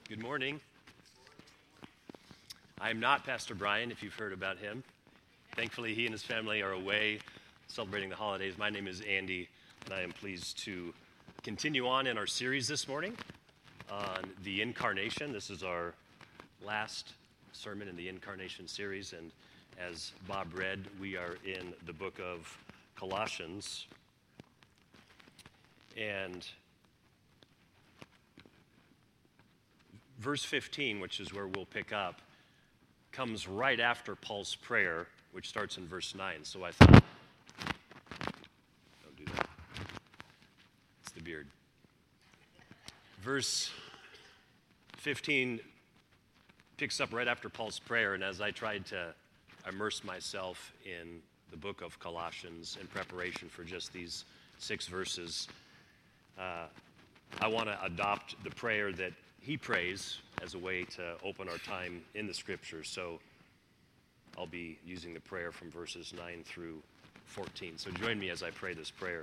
Good morning. I'm not Pastor Brian, if you've heard about him. Thankfully, he and his family are away celebrating the holidays. My name is Andy, and I am pleased to continue on in our series this morning on the Incarnation. This is our last sermon in the Incarnation series, and as Bob read, we are in the book of Colossians. And verse 15, which is where we'll pick up, comes right after Paul's prayer, which starts in verse 9. So I thought, don't do that. It's the beard. Verse 15 picks up right after Paul's prayer, and as I tried to immerse myself in the book of Colossians in preparation for just these 6 verses, I want to adopt the prayer that he prays as a way to open our time in the scriptures. So I'll be using the prayer from verses 9 through 14. So join me as I pray this prayer.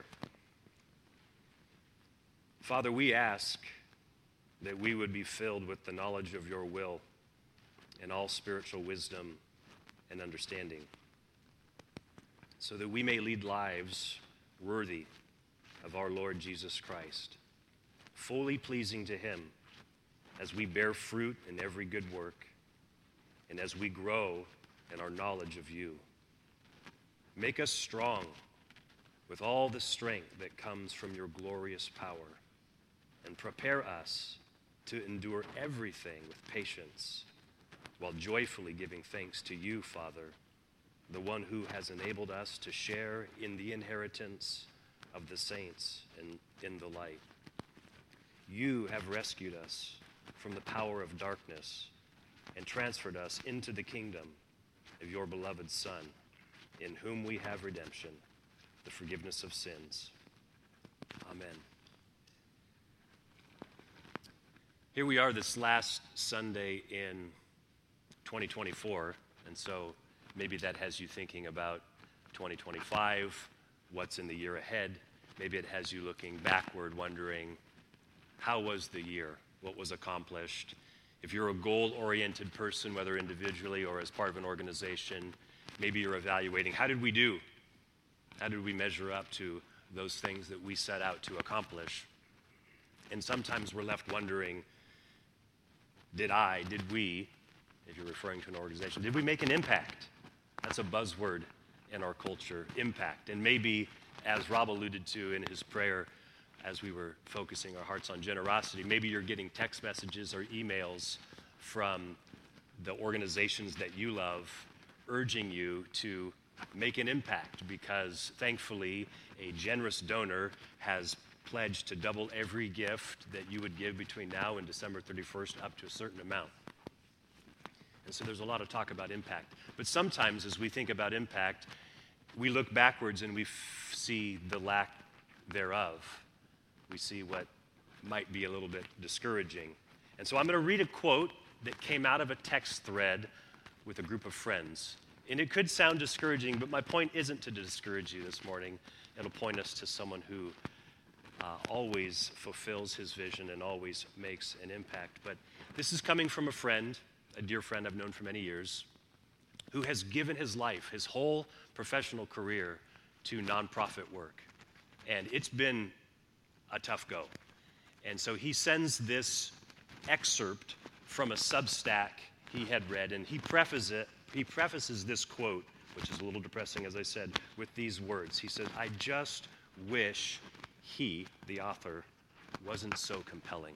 Father, we ask that we would be filled with the knowledge of your will and all spiritual wisdom and understanding, so that we may lead lives worthy of our Lord Jesus Christ, fully pleasing to him, as we bear fruit in every good work, and as we grow in our knowledge of you. Make us strong with all the strength that comes from your glorious power, and prepare us to endure everything with patience, while joyfully giving thanks to you, Father, the one who has enabled us to share in the inheritance of the saints and in the light. You have rescued us from the power of darkness and transferred us into the kingdom of your beloved Son, in whom we have redemption, the forgiveness of sins. Amen. Here we are this last Sunday in 2024, and so maybe that has you thinking about 2025, what's in the year ahead. Maybe it has you looking backward, wondering, how was the year? What was accomplished? If you're a goal-oriented person, whether individually or as part of an organization, maybe you're evaluating, how did we do? How did we measure up to those things that we set out to accomplish? And sometimes we're left wondering, did we, if you're referring to an organization, did we make an impact? That's a buzzword in our culture, impact. And maybe, as Rob alluded to in his prayer, as we were focusing our hearts on generosity, maybe you're getting text messages or emails from the organizations that you love urging you to make an impact, because thankfully a generous donor has pledged to double every gift that you would give between now and December 31st up to a certain amount. And so there's a lot of talk about impact. But sometimes as we think about impact, we look backwards and we see the lack thereof. We see what might be a little bit discouraging. And so I'm going to read a quote that came out of a text thread with a group of friends. And it could sound discouraging, but my point isn't to discourage you this morning. It'll point us to someone who always fulfills his vision and always makes an impact. But this is coming from a friend, a dear friend I've known for many years, who has given his life, his whole professional career, to nonprofit work. And it's been a tough go. And so he sends this excerpt from a Substack he had read, and he prefaces this quote, which is a little depressing, as I said, with these words. He said, "I just wish he, the author, wasn't so compelling."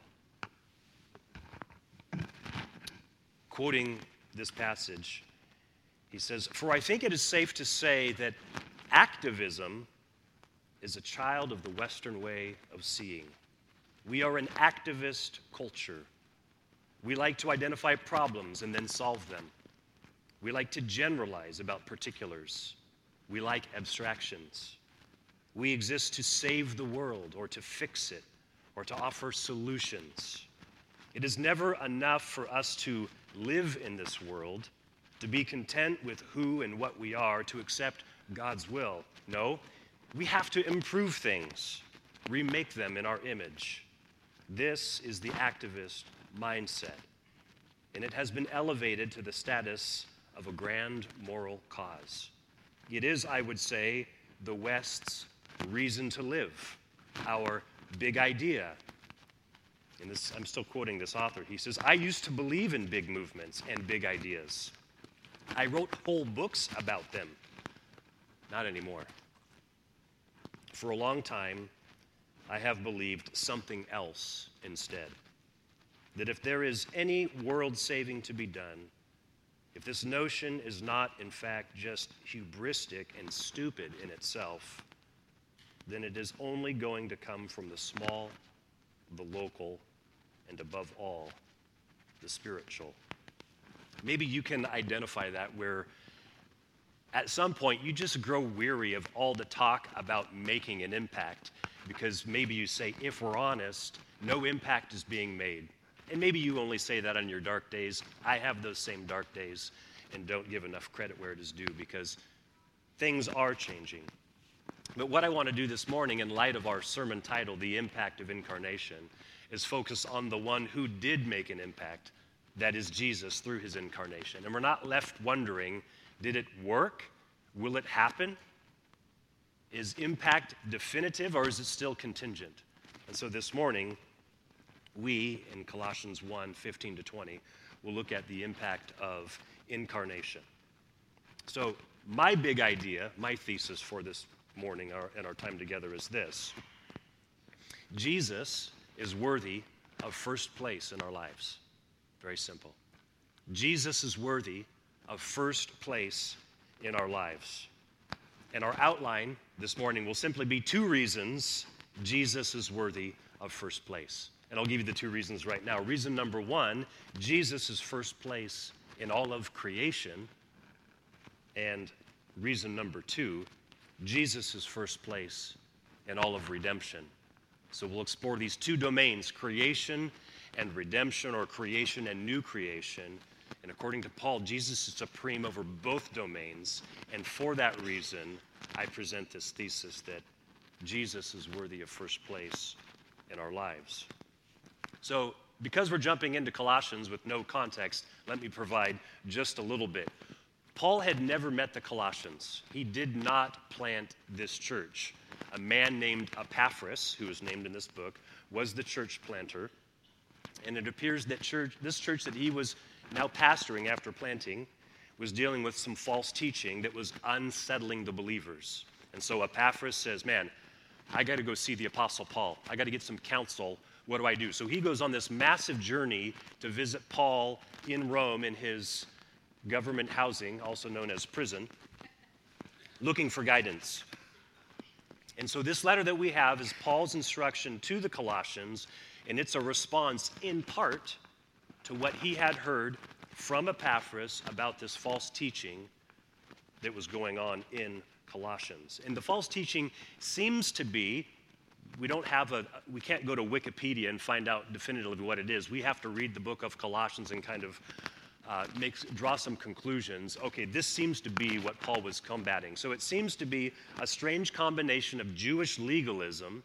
Quoting this passage, he says, "For I think it is safe to say that activism is a child of the Western way of seeing. We are an activist culture. We like to identify problems and then solve them. We like to generalize about particulars. We like abstractions. We exist to save the world or to fix it or to offer solutions. It is never enough for us to live in this world, to be content with who and what we are, to accept God's will. No, we have to improve things, remake them in our image. This is the activist mindset, and it has been elevated to the status of a grand moral cause. It is, I would say, the West's reason to live, our big idea. And this, I'm still quoting this author. He says, "I used to believe in big movements and big ideas. I wrote whole books about them. Not anymore. For a long time, I have believed something else instead. That if there is any world saving to be done, if this notion is not, in fact, just hubristic and stupid in itself, then it is only going to come from the small, the local, and above all, the spiritual." Maybe you can identify that where at some point you just grow weary of all the talk about making an impact, because maybe you say, if we're honest, no impact is being made. And maybe you only say that on your dark days. I have those same dark days and don't give enough credit where it is due, because things are changing. But what I want to do this morning, in light of our sermon title, The Impact of Incarnation, is focus on the one who did make an impact, that is Jesus, through his incarnation. And we're not left wondering, did it work? Will it happen? Is impact definitive, or is it still contingent? And so this morning, we, in Colossians 1:15-20, will look at the impact of incarnation. So my big idea, my thesis for this morning and our time together is this: Jesus is worthy of first place in our lives. Very simple. Jesus is worthy of first place in our lives. And our outline this morning will simply be 2 reasons Jesus is worthy of first place. And I'll give you the 2 reasons right now. Reason number 1, Jesus is first place in all of creation. And reason number 2, Jesus is first place in all of redemption. So we'll explore these 2 domains, creation and redemption, or creation and new creation. And according to Paul, Jesus is supreme over both domains. And for that reason, I present this thesis that Jesus is worthy of first place in our lives. So, because we're jumping into Colossians with no context, let me provide just a little bit. Paul had never met the Colossians. He did not plant this church. A man named Epaphras, who is named in this book, was the church planter. And it appears that this church that he was now pastoring after planting was dealing with some false teaching that was unsettling the believers. And so Epaphras says, man, I got to go see the Apostle Paul. I got to get some counsel. What do I do? So he goes on this massive journey to visit Paul in Rome in his government housing, also known as prison, looking for guidance. And so this letter that we have is Paul's instruction to the Colossians, and it's a response in part to what he had heard from Epaphras about this false teaching that was going on in Colossians. And the false teaching seems to be, we can't go to Wikipedia and find out definitively what it is. We have to read the book of Colossians and kind of draw some conclusions. Okay, this seems to be what Paul was combating. So it seems to be a strange combination of Jewish legalism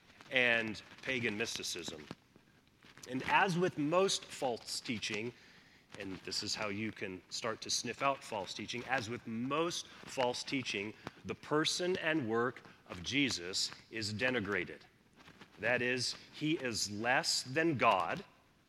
and pagan mysticism. And as with most false teaching, and this is how you can start to sniff out false teaching, as with most false teaching, the person and work of Jesus is denigrated. That is, he is less than God,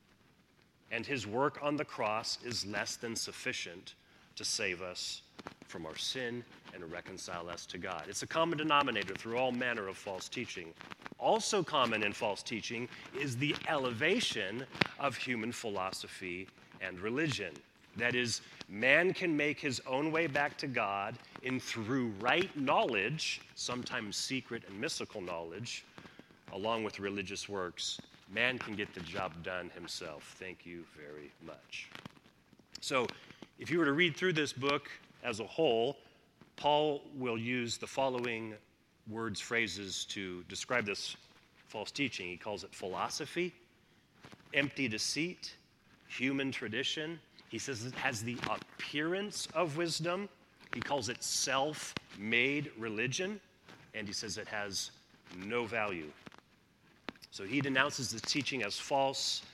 and his work on the cross is less than sufficient to save us from our sin and reconcile us to God. It's a common denominator through all manner of false teaching. Also common in false teaching is the elevation of human philosophy and religion. That is, man can make his own way back to God, and through right knowledge, sometimes secret and mystical knowledge, along with religious works, man can get the job done himself. Thank you very much. So, if you were to read through this book as a whole, Paul will use the following words, phrases to describe this false teaching. He calls it philosophy, empty deceit, human tradition. He says it has the appearance of wisdom. He calls it self-made religion. And he says it has no value. So he denounces the teaching as false,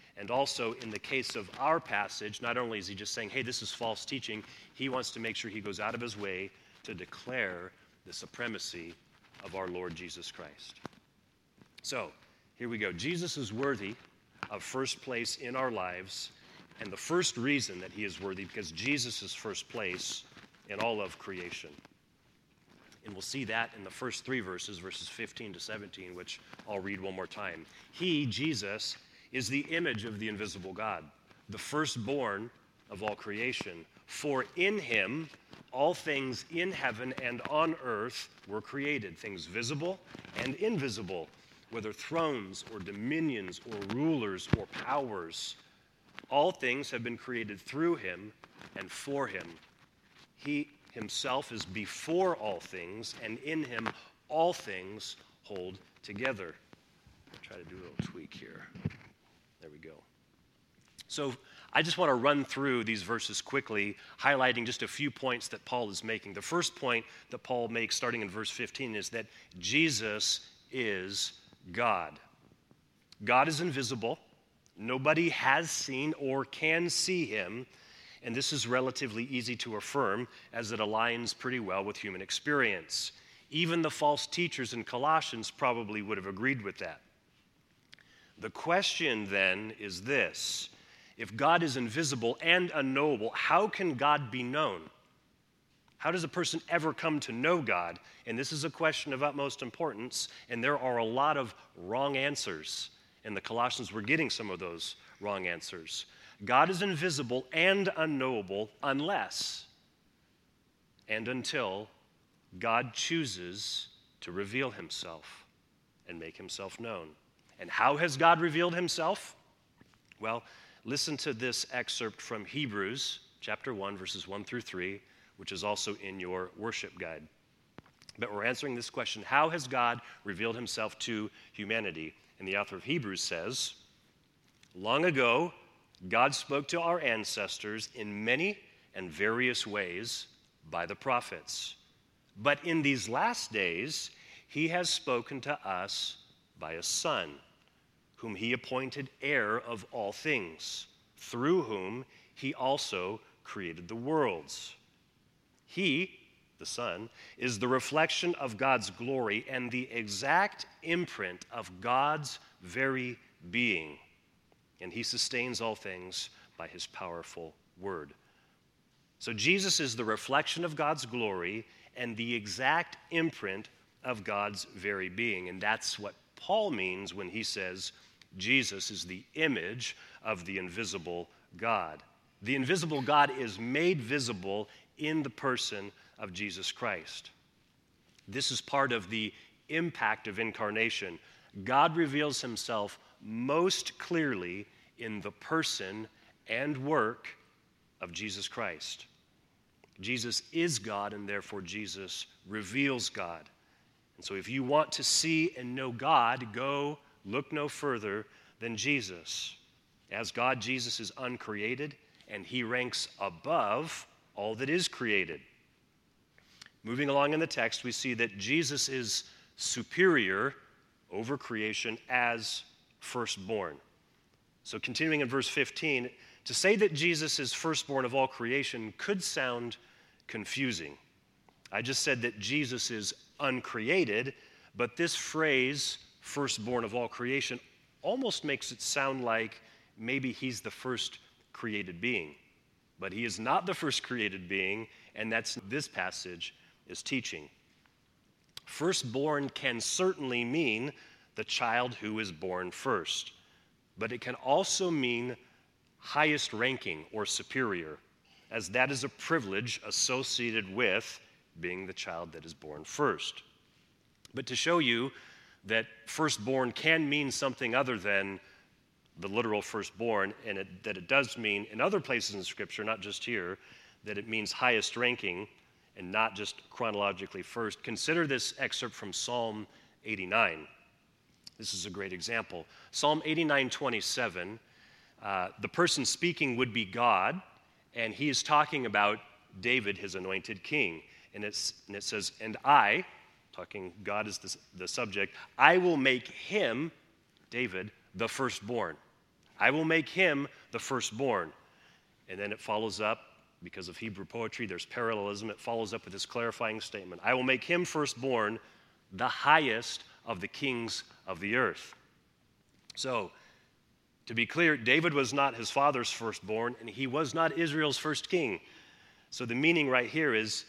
And also in the case of our passage, not only is he just saying, hey, this is false teaching, he wants to make sure he goes out of his way to declare the supremacy of our Lord Jesus Christ. So, here we go. Jesus is worthy of first place in our lives, and the first reason that he is worthy, because Jesus is first place in all of creation. And we'll see that in the first three verses, verses 15 to 17, which I'll read one more time. He, Jesus, is the image of the invisible God, the firstborn of all creation. For in him all things in heaven and on earth were created, things visible and invisible, whether thrones or dominions or rulers or powers. All things have been created through him and for him. He himself is before all things, and in him all things hold together. I'll try to do a little tweak here. There we go. So I just want to run through these verses quickly, highlighting just a few points that Paul is making. The first point that Paul makes, starting in verse 15, is that Jesus is God. God is invisible. Nobody has seen or can see him. And this is relatively easy to affirm, as it aligns pretty well with human experience. Even the false teachers in Colossians probably would have agreed with that. The question then is this: if God is invisible and unknowable, how can God be known? How does a person ever come to know God? And this is a question of utmost importance, and there are a lot of wrong answers. And the Colossians were getting some of those wrong answers. God is invisible and unknowable unless and until God chooses to reveal himself and make himself known. And how has God revealed himself? Well, listen to this excerpt from Hebrews chapter 1, verses 1 through 3, which is also in your worship guide. But we're answering this question: how has God revealed himself to humanity? And the author of Hebrews says, long ago, God spoke to our ancestors in many and various ways by the prophets. But in these last days, he has spoken to us by a Son, whom he appointed heir of all things, through whom he also created the worlds. He, the Son, is the reflection of God's glory and the exact imprint of God's very being. And he sustains all things by his powerful word. So Jesus is the reflection of God's glory and the exact imprint of God's very being. And that's what Paul means when he says Jesus is the image of the invisible God. The invisible God is made visible in the person of Jesus Christ. This is part of the impact of incarnation. God reveals himself most clearly in the person and work of Jesus Christ. Jesus is God, and therefore Jesus reveals God. And so if you want to see and know God, go look no further than Jesus. As God, Jesus is uncreated, and he ranks above all that is created. Moving along in the text, we see that Jesus is superior over creation as firstborn. So continuing in verse 15, to say that Jesus is firstborn of all creation could sound confusing. I just said that Jesus is uncreated, but this phrase, firstborn of all creation, almost makes it sound like maybe he's the first created being. But he is not the first created being, and that's this passage is teaching. Firstborn can certainly mean the child who is born first, but it can also mean highest ranking or superior, as that is a privilege associated with being the child that is born first. But to show you that firstborn can mean something other than the literal firstborn, and that it does mean in other places in Scripture, not just here, that it means highest ranking and not just chronologically first, consider this excerpt from Psalm 89. This is a great example. Psalm 89:27, the person speaking would be God, and he is talking about David, his anointed king. And it says, and I, talking God is the subject, I will make him, David, the firstborn. I will make him the firstborn. And then it follows up, because of Hebrew poetry, there's parallelism. It follows up with this clarifying statement. I will make him firstborn, the highest of the kings of the earth. So, to be clear, David was not his father's firstborn, and he was not Israel's first king. So the meaning right here is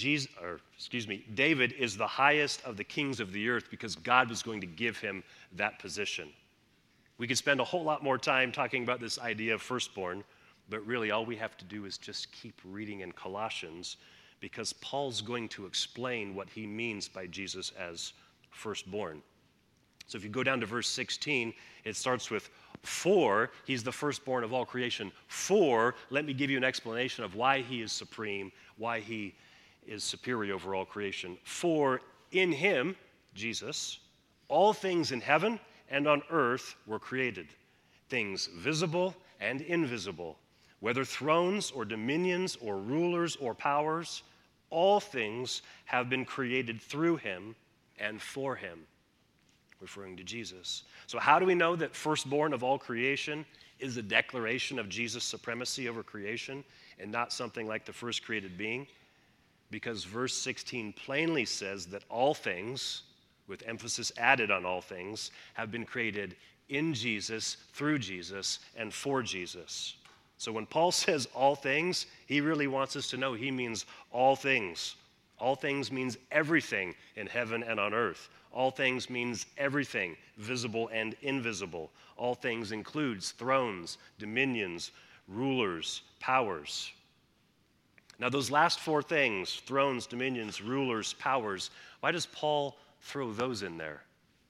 David is the highest of the kings of the earth because God was going to give him that position. We could spend a whole lot more time talking about this idea of firstborn, but really all we have to do is just keep reading in Colossians, because Paul's going to explain what he means by Jesus as firstborn. So if you go down to verse 16, it starts with, for he's the firstborn of all creation. For, let me give you an explanation of why he is supreme, why he is superior over all creation. For in him, Jesus, all things in heaven and on earth were created, things visible and invisible, whether thrones or dominions or rulers or powers, all things have been created through him and for him, referring to Jesus. So how do we know that firstborn of all creation is a declaration of Jesus' supremacy over creation and not something like the first created being? Because verse 16 plainly says that all things, with emphasis added on all things, have been created in Jesus, through Jesus, and for Jesus. So when Paul says all things, he really wants us to know he means all things. All things means everything in heaven and on earth. All things means everything, visible and invisible. All things includes thrones, dominions, rulers, powers. Now those last four things, thrones, dominions, rulers, powers, why does Paul throw those in there?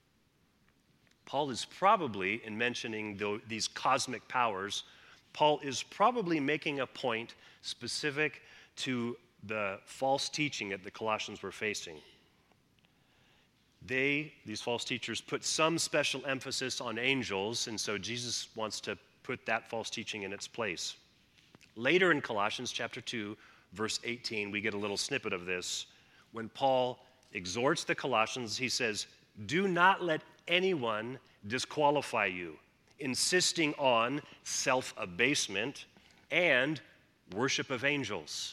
Paul is probably, in mentioning these cosmic powers, Paul is probably making a point specific to the false teaching that the Colossians were facing. These false teachers, put some special emphasis on angels, and so Jesus wants to put that false teaching in its place. Later in Colossians chapter 2, verse 18, we get a little snippet of this. When Paul exhorts the Colossians, he says, do not let anyone disqualify you, insisting on self-abasement and worship of angels.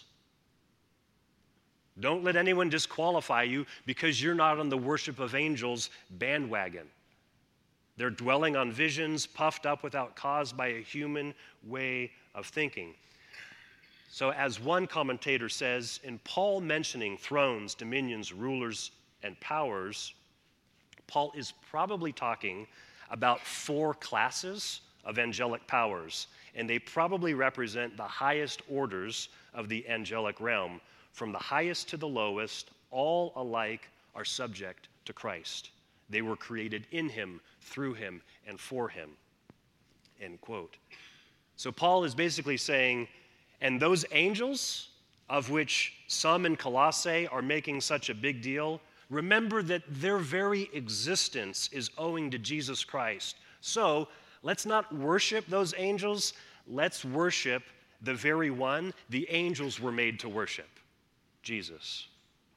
Don't let anyone disqualify you because you're not on the worship of angels bandwagon. They're dwelling on visions puffed up without cause by a human way of thinking. So as one commentator says, in Paul mentioning thrones, dominions, rulers, and powers, Paul is probably talking about four classes of angelic powers, and they probably represent the highest orders of the angelic realm. From the highest to the lowest, all alike are subject to Christ. They were created in him, through him, and for him. End quote. So Paul is basically saying, and those angels, of which some in Colossae are making such a big deal, remember that their very existence is owing to Jesus Christ. So let's not worship those angels. Let's worship the very one the angels were made to worship, Jesus.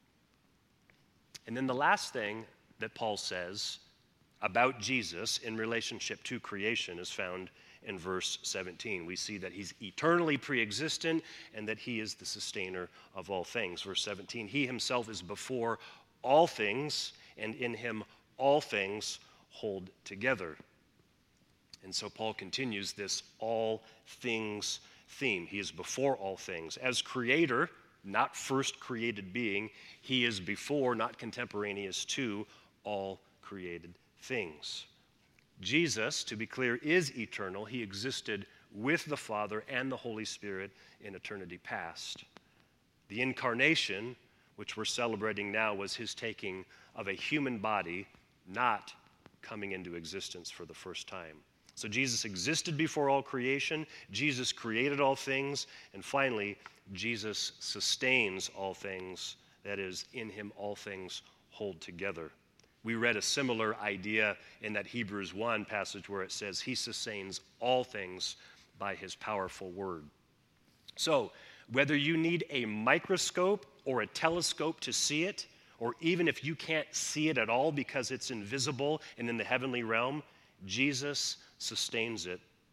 And then the last thing that Paul says about Jesus in relationship to creation is found in verse 17. We see that he's eternally pre-existent and that he is the sustainer of all things. Verse 17, he himself is before all things, and in him all things hold together. And so Paul continues this all things theme. He is before all things. As creator, not first created being, he is before, not contemporaneous to, all created things. Jesus, to be clear, is eternal. He existed with the Father and the Holy Spirit in eternity past. The incarnation, which we're celebrating now, was his taking of a human body, not coming into existence for the first time. So Jesus existed before all creation, Jesus created all things, and finally, Jesus sustains all things. That is, in him all things hold together. We read a similar idea in that Hebrews 1 passage where it says, he sustains all things by his powerful word. So, whether you need a microscope or a telescope to see it, or even if you can't see it at all because it's invisible and in the heavenly realm, Jesus sustains it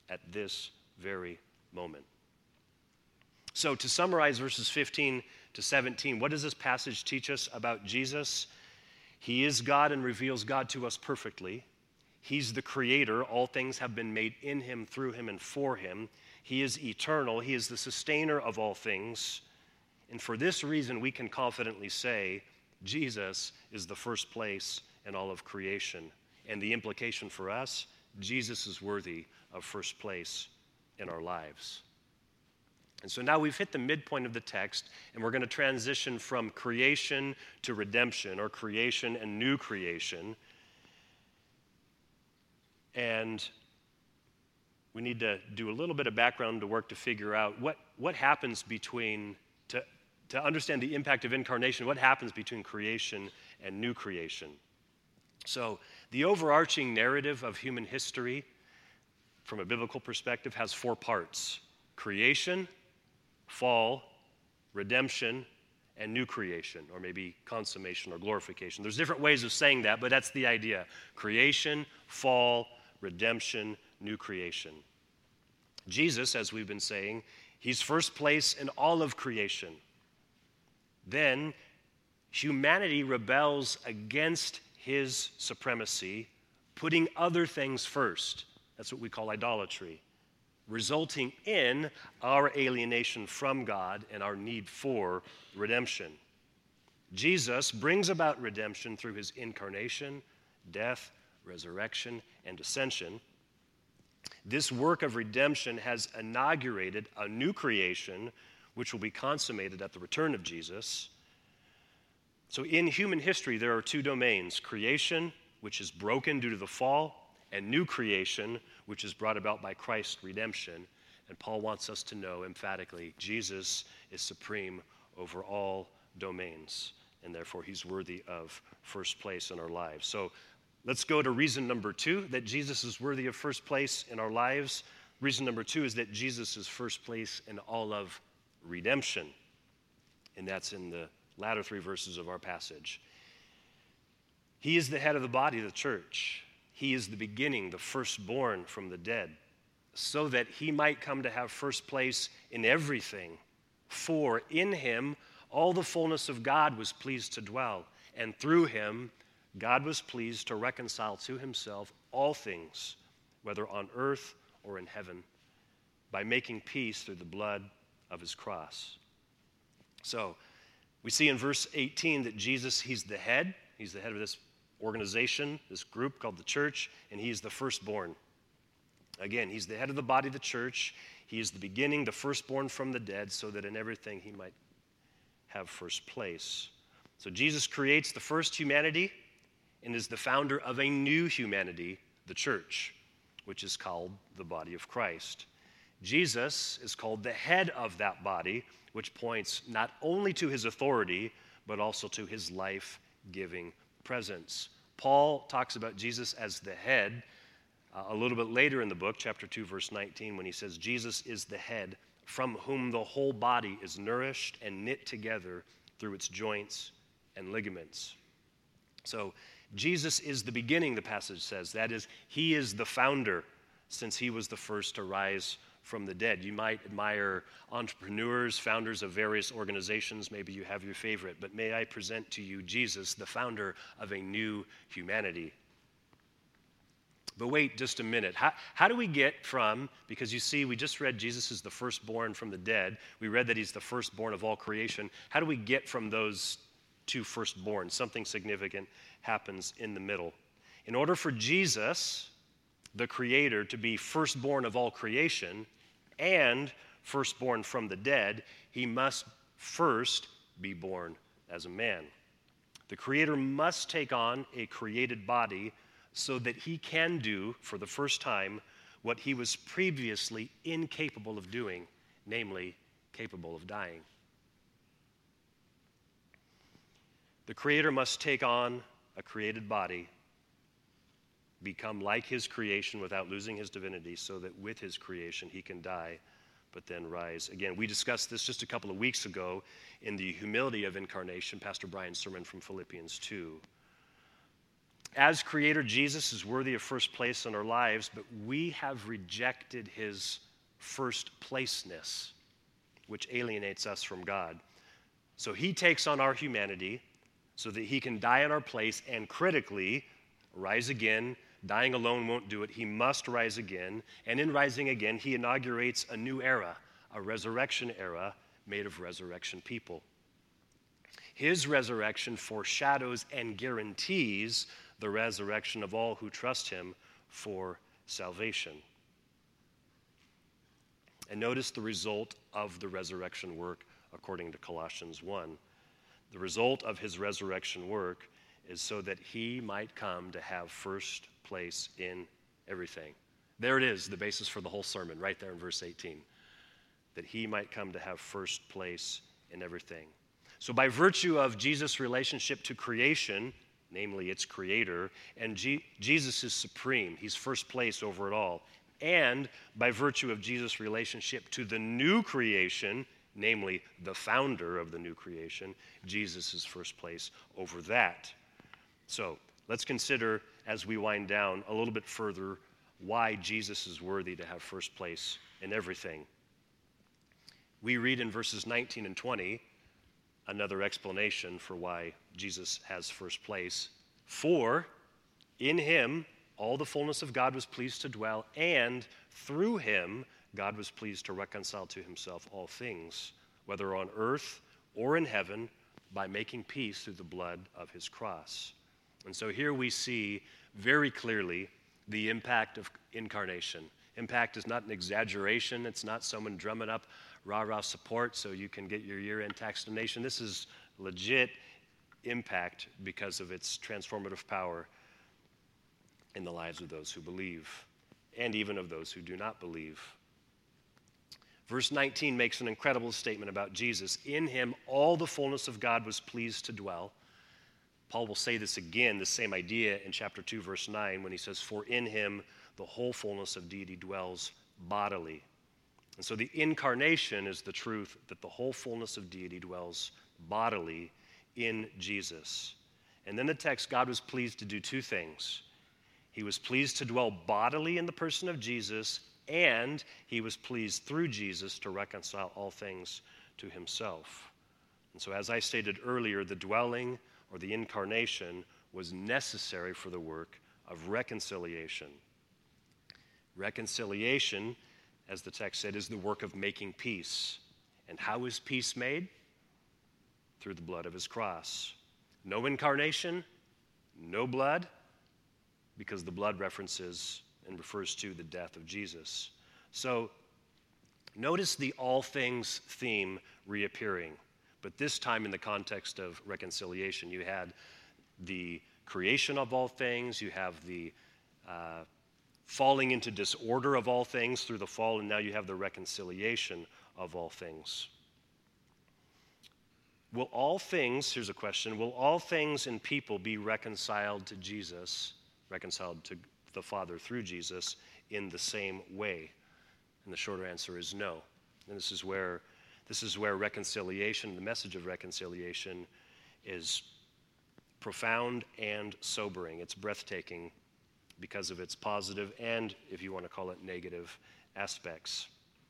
at this very moment. So to summarize verses 15 to 17, what does this passage teach us about Jesus? He is God and reveals God to us perfectly. He's the creator. All things have been made in him, through him, and for him. He is eternal. He is the sustainer of all things. And for this reason, we can confidently say, Jesus is the first place in all of creation. And the implication for us, Jesus is worthy of first place in our lives. And so now we've hit the midpoint of the text, and we're going to transition from creation to redemption, or creation and new creation. And we need to do a little bit of background to work to figure out what happens between, to understand the impact of incarnation, what happens between creation and new creation. So the overarching narrative of human history, from a biblical perspective, has four parts: creation, fall, redemption, and new creation, or maybe consummation or glorification. There's different ways of saying that, but that's the idea. Creation, fall, redemption, new creation. Jesus, as we've been saying, he's first place in all of creation. Then humanity rebels against his supremacy, putting other things first. That's what we call idolatry, resulting in our alienation from God and our need for redemption. Jesus brings about redemption through his incarnation, death, resurrection, and ascension. This work of redemption has inaugurated a new creation, which will be consummated at the return of Jesus. So in human history, there are two domains: creation, which is broken due to the fall, and new creation, which is brought about by Christ's redemption. And Paul wants us to know emphatically, Jesus is supreme over all domains, and therefore he's worthy of first place in our lives. So let's go to reason number 2, that Jesus is worthy of first place in our lives. Reason number 2 is that Jesus is first place in all of redemption, and that's in the latter 3 verses of our passage. He is the head of the body of the church. He is the beginning, the firstborn from the dead, so that he might come to have first place in everything. For in him all the fullness of God was pleased to dwell, and through him God was pleased to reconcile to himself all things, whether on earth or in heaven, by making peace through the blood of his cross. So we see in verse 18 that Jesus, he's the head of this organization, this group called the church, and he's the firstborn. Again, he's the head of the body of the church. He is the beginning, the firstborn from the dead, so that in everything he might have first place. So Jesus creates the first humanity and is the founder of a new humanity, the church, which is called the body of Christ. Jesus is called the head of that body, which points not only to his authority, but also to his life-giving presence. Paul talks about Jesus as the head a little bit later in the book, chapter 2, verse 19, when he says, Jesus is the head from whom the whole body is nourished and knit together through its joints and ligaments. So Jesus is the beginning, the passage says. That is, he is the founder, since he was the first to rise from the dead. You might admire entrepreneurs, founders of various organizations. Maybe you have your favorite, but may I present to you Jesus, the founder of a new humanity. But wait just a minute. How do we get from, because you see, we just read Jesus is the firstborn from the dead. We read that he's the firstborn of all creation. How do we get from those two firstborn? Something significant happens in the middle. In order for Jesus, the creator, to be firstborn of all creation and firstborn from the dead, he must first be born as a man. The creator must take on a created body so that he can do, for the first time, what he was previously incapable of doing, namely, capable of dying. The creator must take on a created body, become like his creation without losing his divinity, so that with his creation he can die, but then rise again. We discussed this just a couple of weeks ago in the humility of incarnation, Pastor Brian's sermon from Philippians 2. As creator, Jesus is worthy of first place in our lives, but we have rejected his first placeness, which alienates us from God. So he takes on our humanity so that he can die in our place and critically rise again. Dying alone won't do it. He must rise again. And in rising again, he inaugurates a new era, a resurrection era made of resurrection people. His resurrection foreshadows and guarantees the resurrection of all who trust him for salvation. And notice the result of the resurrection work according to Colossians 1. The result of his resurrection work is so that he might come to have first place in everything. There it is, the basis for the whole sermon, right there in verse 18. That he might come to have first place in everything. So by virtue of Jesus' relationship to creation, namely its creator, and Jesus is supreme. He's first place over it all. And by virtue of Jesus' relationship to the new creation, namely the founder of the new creation, Jesus is first place over that. So let's consider, as we wind down a little bit further, why Jesus is worthy to have first place in everything. We read in verses 19 and 20 another explanation for why Jesus has first place. For in him all the fullness of God was pleased to dwell, and through him God was pleased to reconcile to himself all things, whether on earth or in heaven, by making peace through the blood of his cross. And so here we see very clearly the impact of incarnation. Impact is not an exaggeration. It's not someone drumming up rah-rah support so you can get your year-end tax donation. This is legit impact because of its transformative power in the lives of those who believe and even of those who do not believe. Verse 19 makes an incredible statement about Jesus. In him all the fullness of God was pleased to dwell. Paul will say this again, the same idea in chapter 2, verse 9, when he says, for in him the whole fullness of deity dwells bodily. And so the incarnation is the truth that the whole fullness of deity dwells bodily in Jesus. And then the text, God was pleased to do two things. He was pleased to dwell bodily in the person of Jesus, and he was pleased through Jesus to reconcile all things to himself. And so as I stated earlier, the dwelling or the incarnation was necessary for the work of reconciliation. Reconciliation, as the text said, is the work of making peace. And how is peace made? Through the blood of his cross. No incarnation, no blood, because the blood references and refers to the death of Jesus. So notice the all things theme reappearing, but this time in the context of reconciliation. You had the creation of all things, you have the falling into disorder of all things through the fall, and now you have the reconciliation of all things. Will all things, here's a question, will all things in people be reconciled to Jesus, reconciled to the Father through Jesus in the same way? And the shorter answer is no. And this is where reconciliation, the message of reconciliation, is profound and sobering. It's breathtaking because of its positive and, if you want to call it, negative aspects.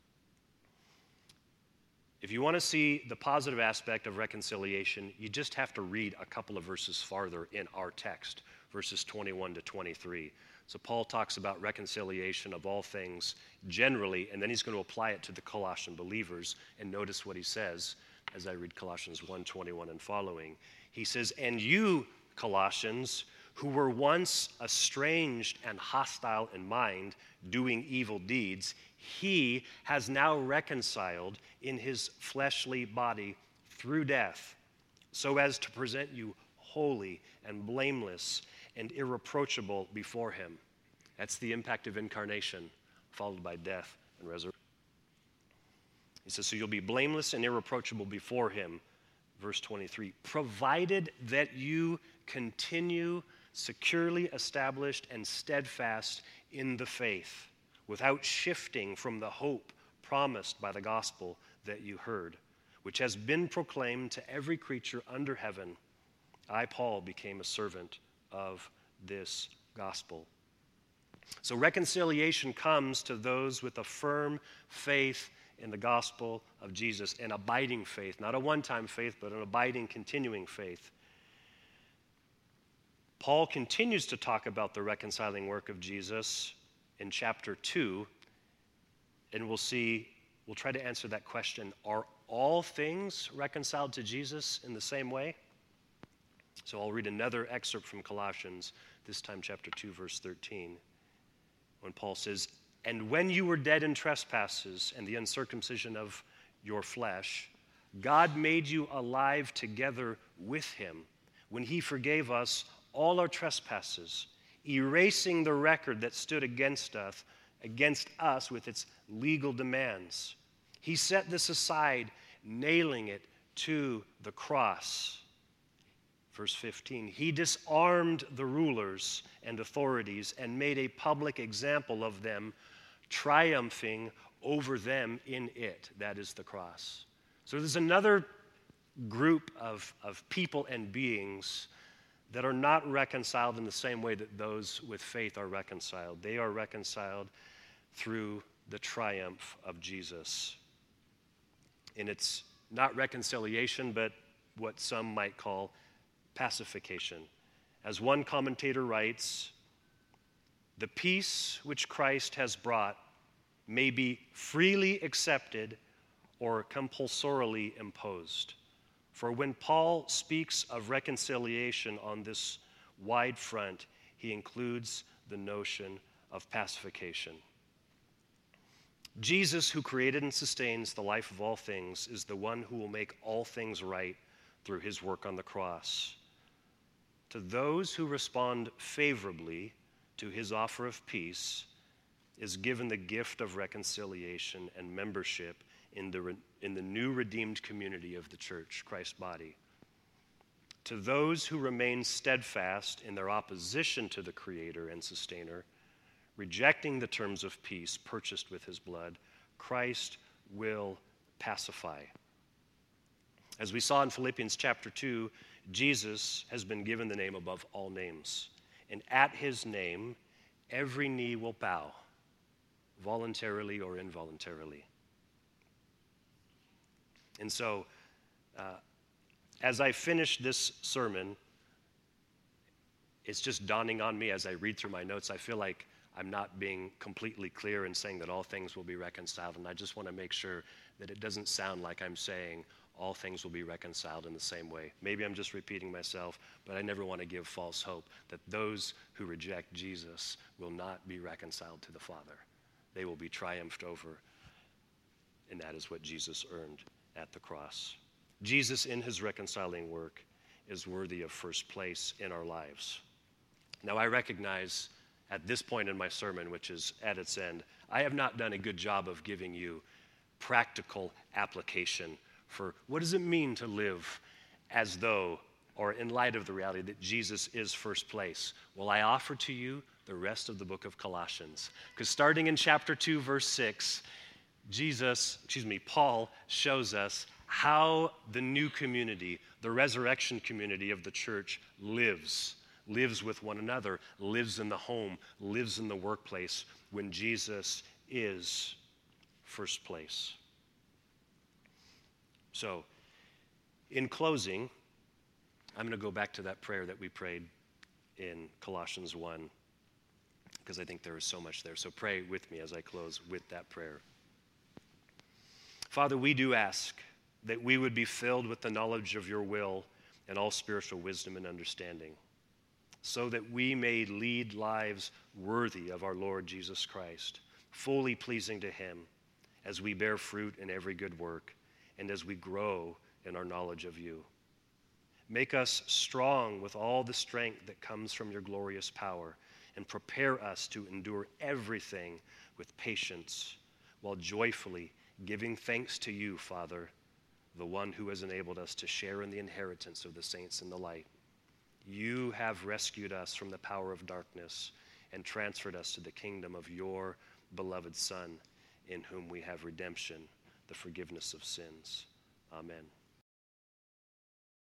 If you want to see the positive aspect of reconciliation, you just have to read a couple of verses farther in our text, verses 21 to 23. So Paul talks about reconciliation of all things generally, and then he's going to apply it to the Colossian believers. And notice what he says as I read Colossians 1:21 and following. He says, and you, Colossians, who were once estranged and hostile in mind, doing evil deeds, he has now reconciled in his fleshly body through death, so as to present you holy and blameless and irreproachable before him. That's the impact of incarnation, followed by death and resurrection. He says, so you'll be blameless and irreproachable before him. Verse 23, provided that you continue securely established and steadfast in the faith, without shifting from the hope promised by the gospel that you heard, which has been proclaimed to every creature under heaven. I, Paul, became a servant of this gospel. So reconciliation comes to those with a firm faith in the gospel of Jesus, an abiding faith, not a one-time faith, but an abiding, continuing faith. Paul continues to talk about the reconciling work of Jesus in chapter 2, and we'll try to answer that question. Are all things reconciled to Jesus in the same way? So I'll read another excerpt from Colossians, this time chapter 2, verse 13, when Paul says, "And when you were dead in trespasses and the uncircumcision of your flesh, God made you alive together with him when he forgave us all our trespasses, erasing the record that stood against us with its legal demands. He set this aside, nailing it to the cross." Verse 15, "He disarmed the rulers and authorities and made a public example of them, triumphing over them in it." That is the cross. So there's another group of people and beings that are not reconciled in the same way that those with faith are reconciled. They are reconciled through the triumph of Jesus. And it's not reconciliation, but what some might call pacification. As one commentator writes, "The peace which Christ has brought may be freely accepted or compulsorily imposed. For when Paul speaks of reconciliation on this wide front, he includes the notion of pacification." Jesus, who created and sustains the life of all things, is the one who will make all things right through his work on the cross. To those who respond favorably to his offer of peace is given the gift of reconciliation and membership in the new redeemed community of the church, Christ's body. To those who remain steadfast in their opposition to the Creator and Sustainer, rejecting the terms of peace purchased with his blood, Christ will pacify. As we saw in Philippians chapter 2, Jesus has been given the name above all names. And at his name, every knee will bow, voluntarily or involuntarily. And so, as I finish this sermon, it's just dawning on me as I read through my notes. I feel like I'm not being completely clear in saying that all things will be reconciled, and I just want to make sure that it doesn't sound like I'm saying all things will be reconciled in the same way. Maybe I'm just repeating myself, but I never want to give false hope that those who reject Jesus will not be reconciled to the Father. They will be triumphed over, and that is what Jesus earned at the cross. Jesus, in his reconciling work, is worthy of first place in our lives. Now, I recognize at this point in my sermon, which is at its end, I have not done a good job of giving you practical application for what does it mean to live as though, or in light of the reality that Jesus is first place. Well, I offer to you the rest of the book of Colossians, because starting in chapter 2, verse 6, Paul shows us how the new community, the resurrection community of the church lives with one another, lives in the home, lives in the workplace when Jesus is first place. So, in closing, I'm going to go back to that prayer that we prayed in Colossians 1, because I think there is so much there. So pray with me as I close with that prayer. Father, we do ask that we would be filled with the knowledge of your will and all spiritual wisdom and understanding, so that we may lead lives worthy of our Lord Jesus Christ, fully pleasing to him as we bear fruit in every good work and as we grow in our knowledge of you. Make us strong with all the strength that comes from your glorious power, and prepare us to endure everything with patience, while joyfully giving thanks to you, Father, the one who has enabled us to share in the inheritance of the saints in the light. You have rescued us from the power of darkness and transferred us to the kingdom of your beloved Son, in whom we have redemption, the forgiveness of sins. Amen.